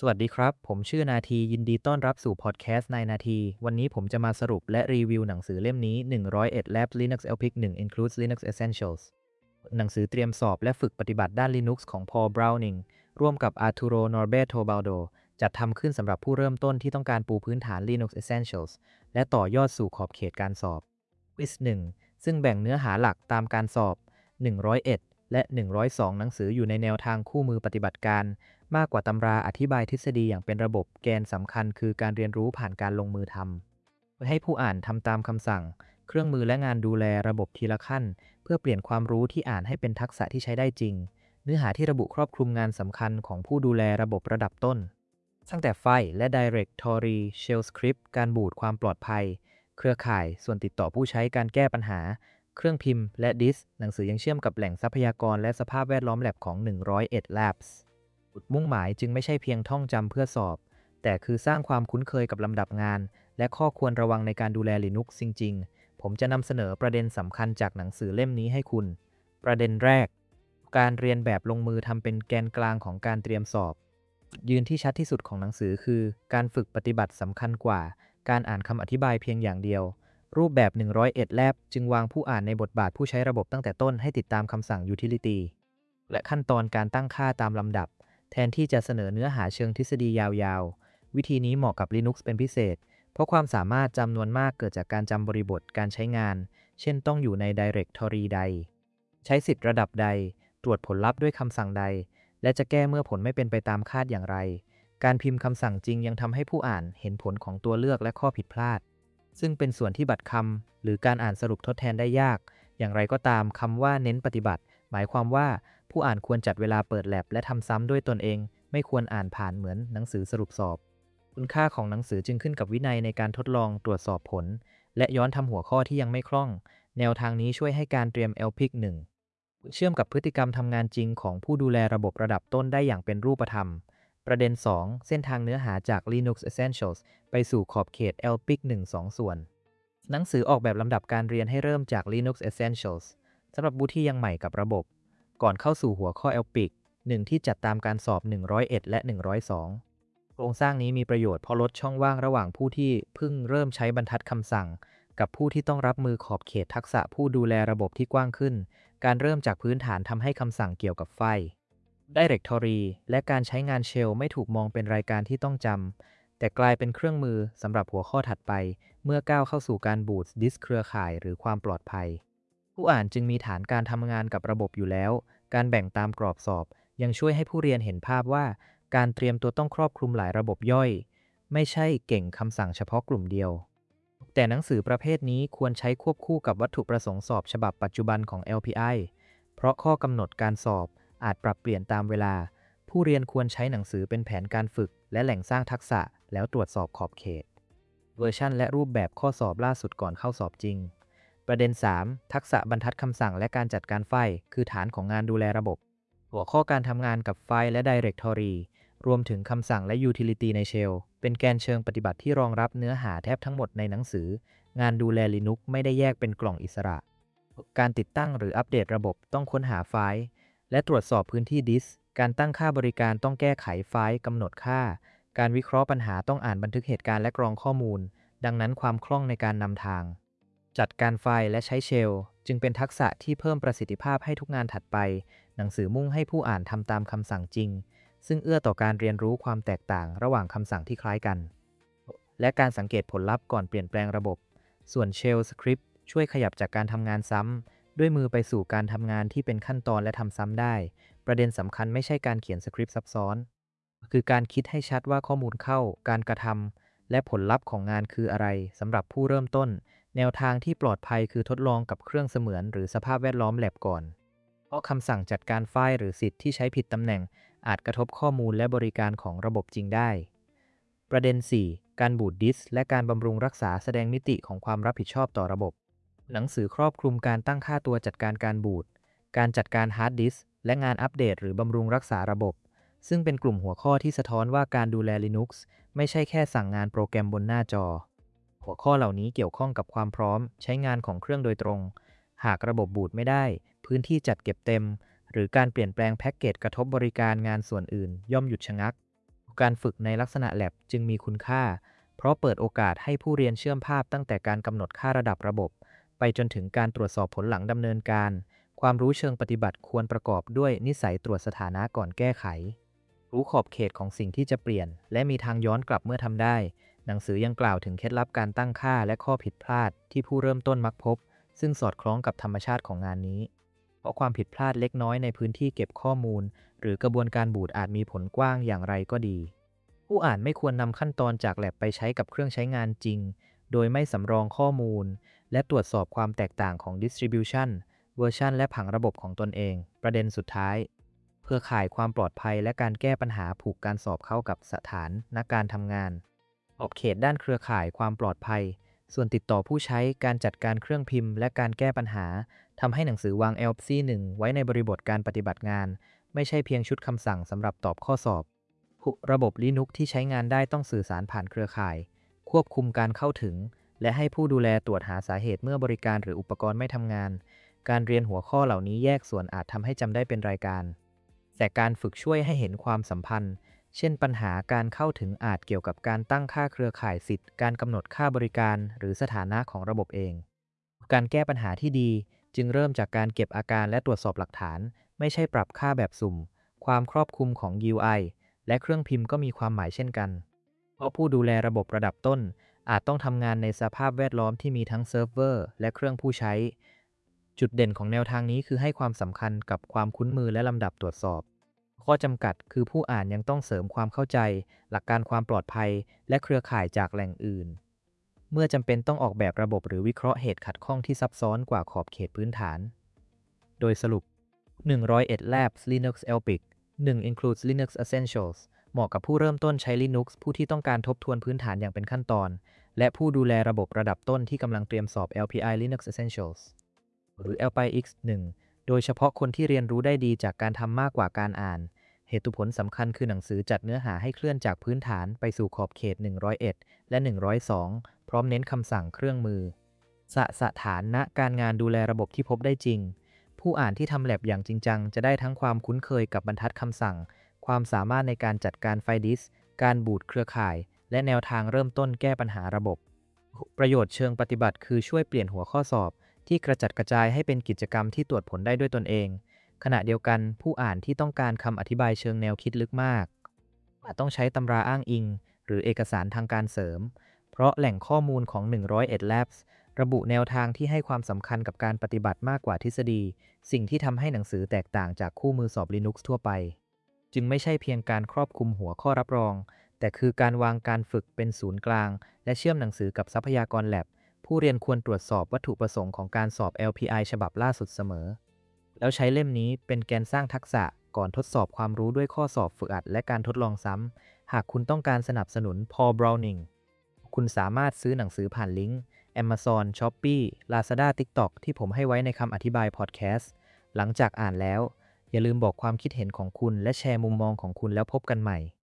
สวัสดีครับผมชื่อนาทียินดีต้อนรับสู่พอดแคสต์นายนาทีวันนี้ผมจะมาสรุปและรีวิวหนังสือเล่มนี้101 Lab Linux LPIC 1 Includes Linux Essentials หนังสือเตรียมสอบและฝึกปฏิบัติด้าน Linux ของ Paul Browning ร่วมกับ Arturo Norberto Baldo จัดทำขึ้นสำหรับผู้เริ่มต้นที่ต้องการปูพื้นฐาน Linux Essentials และต่อยอดสู่ขอบเขตการสอบ Quiz 1ซึ่งแบ่งเนื้อหาหลักตามการสอบ101และ102หนังสืออยู่ในแนวทางคู่มือปฏิบัติการมากกว่าตำราอธิบายทฤษฎีอย่างเป็นระบบแกนสำคัญคือการเรียนรู้ผ่านการลงมือทำเพื่อให้ผู้อ่านทำตามคำสั่งเครื่องมือและงานดูแลระบบทีละขั้นเพื่อเปลี่ยนความรู้ที่อ่านให้เป็นทักษะที่ใช้ได้จริงเนื้อหาที่ระบุครอบคลุมงานสำคัญของผู้ดูแลระบบระดับต้นตั้งแต่ไฟล์และ Directory Shell Script การบูตความปลอดภัยเครือข่ายส่วนติดต่อผู้ใช้การแก้ปัญหาเครื่องพิมพ์และดิสก์หนังสือยังเชื่อมกับแหล่งทรัพยากรและสภาพแวดล้อมแลบของ101 Labsจุดมุ่งหมายจึงไม่ใช่เพียงท่องจำเพื่อสอบแต่คือสร้างความคุ้นเคยกับลำดับงานและข้อควรระวังในการดูแล Linux จริงๆผมจะนำเสนอประเด็นสำคัญจากหนังสือเล่มนี้ให้คุณประเด็นแรกการเรียนแบบลงมือทำเป็นแกนกลางของการเตรียมสอบยืนที่ชัดที่สุดของหนังสือคือการฝึกปฏิบัติสำคัญกว่าการอ่านคำอธิบายเพียงอย่างเดียวรูปแบบ101 Lab จึงวางผู้อ่านในบทบาทผู้ใช้ระบบตั้งแต่ต้นให้ติดตามคำสั่ง Utility และขั้นตอนการตั้งค่าตามลำดับแทนที่จะเสนอเนื้อหาเชิงทฤษฎียาวๆวิธีนี้เหมาะกับ Linux เป็นพิเศษเพราะความสามารถจำนวนมากเกิดจากการจำบริบทการใช้งานเช่นต้องอยู่ใน Directory ใดใช้สิทธิ์ระดับใดตรวจผลลัพธ์ด้วยคำสั่งใดและจะแก้เมื่อผลไม่เป็นไปตามคาดอย่างไรการพิมพ์คำสั่งจริงยังทำให้ผู้อ่านเห็นผลของตัวเลือกและข้อผิดพลาดซึ่งเป็นส่วนที่บัตรคำหรือการอ่านสรุปทดแทนได้ยากอย่างไรก็ตามคำว่าเน้นปฏิบัติหมายความว่าผู้อ่านควรจัดเวลาเปิดแลบและทำซ้ำด้วยตนเองไม่ควรอ่านผ่านเหมือนหนังสือสรุปสอบคุณค่าของหนังสือจึงขึ้นกับวินัยในการทดลองตรวจสอบผลและย้อนทำหัวข้อที่ยังไม่คล่องแนวทางนี้ช่วยให้การเตรียม LPIC 1เชื่อมกับพฤติกรรมทำงานจริงของผู้ดูแลระบบระดับต้นได้อย่างเป็นรูปธรรมประเด็น2เส้นทางเนื้อหาจาก Linux Essentials ไปสู่ขอบเขต LPIC 1 2ส่วนหนังสือออกแบบลำดับการเรียนให้เริ่มจาก Linux Essentials สำหรับผู้ที่ยังใหม่กับระบบก่อนเข้าสู่หัวข้อ LPIC 1ที่จัดตามการสอบ101และ102โครงสร้างนี้มีประโยชน์เพราะลดช่องว่างระหว่างผู้ที่เพิ่งเริ่มใช้บรรทัดคำสั่งกับผู้ที่ต้องรับมือขอบเขตทักษะผู้ดูแลระบบที่กว้างขึ้นการเริ่มจากพื้นฐานทำให้คำสั่งเกี่ยวกับไฟล์ Directory และการใช้งาน Shell ไม่ถูกมองเป็นรายการที่ต้องจำแต่กลายเป็นเครื่องมือสำหรับหัวข้อถัดไปเมื่อก้าวเข้าสู่การบูตดิสเครือข่ายหรือความปลอดภัยผู้อ่านจึงมีฐานการทำงานกับระบบอยู่แล้วการแบ่งตามกรอบสอบยังช่วยให้ผู้เรียนเห็นภาพว่าการเตรียมตัวต้องครอบคลุมหลายระบบย่อยไม่ใช่เก่งคำสั่งเฉพาะกลุ่มเดียวแต่หนังสือประเภทนี้ควรใช้ควบคู่กับวัตถุประสงค์สอบฉบับปัจจุบันของ LPI เพราะข้อกำหนดการสอบอาจปรับเปลี่ยนตามเวลาผู้เรียนควรใช้หนังสือเป็นแผนการฝึกและแหล่งสร้างทักษะแล้วตรวจสอบขอบเขตเวอร์ชันและรูปแบบข้อสอบล่าสุดก่อนเข้าสอบจริงประเด็น3ทักษะบรรทัดคำสั่งและการจัดการไฟล์คือฐานของงานดูแลระบบหัวข้อการทำงานกับไฟล์และ Directory รวมถึงคำสั่งและ Utility ใน Shell เป็นแกนเชิงปฏิบัติที่รองรับเนื้อหาแทบทั้งหมดในหนังสืองานดูแล Linux ไม่ได้แยกเป็นกล่องอิสระการติดตั้งหรืออัปเดตระบบต้องค้นหาไฟล์และตรวจสอบพื้นที่ดิสก์การตั้งค่าบริการต้องแก้ไขไฟล์กำหนดค่าการวิเคราะห์ปัญหาต้องอ่านบันทึกเหตุการณ์และกรองข้อมูลดังนั้นความคล่องในการนำทางจัดการไฟล์และใช้เชลจึงเป็นทักษะที่เพิ่มประสิทธิภาพให้ทุกงานถัดไปหนังสือมุ่งให้ผู้อ่านทำตามคำสั่งจริงซึ่งเอื้อต่อการเรียนรู้ความแตกต่างระหว่างคำสั่งที่คล้ายกันและการสังเกตผลลัพธ์ก่อนเปลี่ยนแปลงระบบส่วน Shell Script ช่วยขยับจากการทำงานซ้ำด้วยมือไปสู่การทำงานที่เป็นขั้นตอนและทำซ้ำได้ประเด็นสำคัญไม่ใช่การเขียนสคริปต์ซับซ้อนคือการคิดให้ชัดว่าข้อมูลเข้าการกระทำและผลลัพธ์ของงานคืออะไรสำหรับผู้เริ่มต้นแนวทางที่ปลอดภัยคือทดลองกับเครื่องเสมือนหรือสภาพแวดล้อมแลบก่อนเพราะคำสั่งจัดการไฟล์หรือสิทธิ์ที่ใช้ผิดตำแหน่งอาจกระทบข้อมูลและบริการของระบบจริงได้ประเด็น4การบูตดิสก์และการบำรุงรักษาแสดงมิติของความรับผิดชอบต่อระบบหนังสือครอบคลุมการตั้งค่าตัวจัดการการบูตการจัดการฮาร์ดดิสก์และงานอัปเดตหรือบำรุงรักษาระบบซึ่งเป็นกลุ่มหัวข้อที่สะท้อนว่าการดูแล Linux ไม่ใช่แค่สั่งงานโปรแกรมบนหน้าจอหัวข้อเหล่านี้เกี่ยวข้องกับความพร้อมใช้งานของเครื่องโดยตรงหากระบบบูตไม่ได้พื้นที่จัดเก็บเต็มหรือการเปลี่ยนแปลงแพ็กเกจกระทบบริการงานส่วนอื่นย่อมหยุดชะงักการฝึกในลักษณะ lab จึงมีคุณค่าเพราะเปิดโอกาสให้ผู้เรียนเชื่อมภาพตั้งแต่การกำหนดค่าระดับระบบไปจนถึงการตรวจสอบผลหลังดำเนินการความรู้เชิงปฏิบัติควรประกอบด้วยนิสัยตรวจสถานะก่อนแก้ไขรู้ขอบเขตของสิ่งที่จะเปลี่ยนและมีทางย้อนกลับเมื่อทำได้หนังสือยังกล่าวถึงเคล็ดลับการตั้งค่าและข้อผิดพลาดที่ผู้เริ่มต้นมักพบซึ่งสอดคล้องกับธรรมชาติของงานนี้เพราะความผิดพลาดเล็กน้อยในพื้นที่เก็บข้อมูลหรือกระบวนการบูตอาจมีผลกว้างอย่างไรก็ดีผู้อ่านไม่ควรนำขั้นตอนจาก lab ไปใช้กับเครื่องใช้งานจริงโดยไม่สำรองข้อมูลและตรวจสอบความแตกต่างของ distribution เวอร์ชันและผังระบบของตนเองประเด็นสุดท้ายเพื่อข่ายความปลอดภัยและการแก้ปัญหาผูกการสอบเข้ากับสถานนักการทำงานขอบเขตด้านเครือข่ายความปลอดภัยส่วนติดต่อผู้ใช้การจัดการเครื่องพิมพ์และการแก้ปัญหาทำให้หนังสือวาง ELP C1 ไว้ในบริบทการปฏิบัติงานไม่ใช่เพียงชุดคำสั่งสำหรับตอบข้อสอบระบบ Linux ที่ใช้งานได้ต้องสื่อสารผ่านเครือข่ายควบคุมการเข้าถึงและให้ผู้ดูแลตรวจหาสาเหตุเมื่อบริการหรืออุปกรณ์ไม่ทำงานการเรียนหัวข้อเหล่านี้แยกส่วนอาจทำให้จำได้เป็นรายการแต่การฝึกช่วยให้เห็นความสัมพันธ์เช่นปัญหาการเข้าถึงอาจเกี่ยวกับการตั้งค่าเครือข่ายสิทธิ์การกำหนดค่าบริการหรือสถานะของระบบเองการแก้ปัญหาที่ดีจึงเริ่มจากการเก็บอาการและตรวจสอบหลักฐานไม่ใช่ปรับค่าแบบสุ่มความครอบคลุมของ GUI และเครื่องพิมพ์ก็มีความหมายเช่นกันเพราะผู้ดูแลระบบระดับต้นอาจต้องทำงานในสภาพแวดล้อมที่มีทั้งเซิร์ฟเวอร์และเครื่องผู้ใช้จุดเด่นของแนวทางนี้คือให้ความสำคัญกับความคุ้นมือและลำดับตรวจสอบข้อจำกัดคือผู้อ่านยังต้องเสริมความเข้าใจหลักการความปลอดภัยและเครือข่ายจากแหล่งอื่นเมื่อจำเป็นต้องออกแบบระบบหรือวิเคราะห์เหตุขัดข้องที่ซับซ้อนกว่าขอบเขตพื้นฐานโดยสรุป101 Labs Linux ELPIC 1 Includes Linux Essentials เหมาะกับผู้เริ่มต้นใช้ Linux ผู้ที่ต้องการทบทวนพื้นฐานอย่างเป็นขั้นตอนและผู้ดูแลระบบระดับต้นที่กำลังเตรียมสอบ LPI Linux Essentials หรือ LPIX1 โดยเฉพาะคนที่เรียนรู้ได้ดีจากการทำมากกว่าการอ่านเหตุผลสำคัญคือหนังสือจัดเนื้อหาให้เคลื่อนจากพื้นฐานไปสู่ขอบเขต101และ102พร้อมเน้นคำสั่งเครื่องมือสถานะการงานดูแลระบบที่พบได้จริงผู้อ่านที่ทำแลบอย่างจริงจังจะได้ทั้งความคุ้นเคยกับบรรทัดคำสั่งความสามารถในการจัดการไฟล์ดิสก์การบูตเครือข่ายและแนวทางเริ่มต้นแก้ปัญหาระบบประโยชน์เชิงปฏิบัติคือช่วยเปลี่ยนหัวข้อสอบที่กระจัดกระจายให้เป็นกิจกรรมที่ตรวจผลได้ด้วยตนเองขณะเดียวกันผู้อ่านที่ต้องการคำอธิบายเชิงแนวคิดลึกมากอาจต้องใช้ตำราอ้างอิงหรือเอกสารทางการเสริมเพราะแหล่งข้อมูลของ101 Labs ระบุแนวทางที่ให้ความสำคัญกับการปฏิบัติมากกว่าทฤษฎีสิ่งที่ทำให้หนังสือแตกต่างจากคู่มือสอบ Linux ทั่วไปจึงไม่ใช่เพียงการครอบคลุมหัวข้อรับรองแต่คือการวางการฝึกเป็นศูนย์กลางและเชื่อมหนังสือกับทรัพยากร Lab ผู้เรียนควรตรวจสอบวัตถุประสงค์ของการสอบ LPI ฉบับล่าสุดเสมอแล้วใช้เล่มนี้เป็นแกนสร้างทักษะก่อนทดสอบความรู้ด้วยข้อสอบฝึกหัดและการทดลองซ้ำหากคุณต้องการสนับสนุน Paul Browning คุณสามารถซื้อหนังสือผ่านลิงก์ Amazon, Shopee, Lazada, TikTok ที่ผมให้ไว้ในคำอธิบายพอดแคสต์หลังจากอ่านแล้วอย่าลืมบอกความคิดเห็นของคุณและแชร์มุมมองของคุณแล้วพบกันใหม่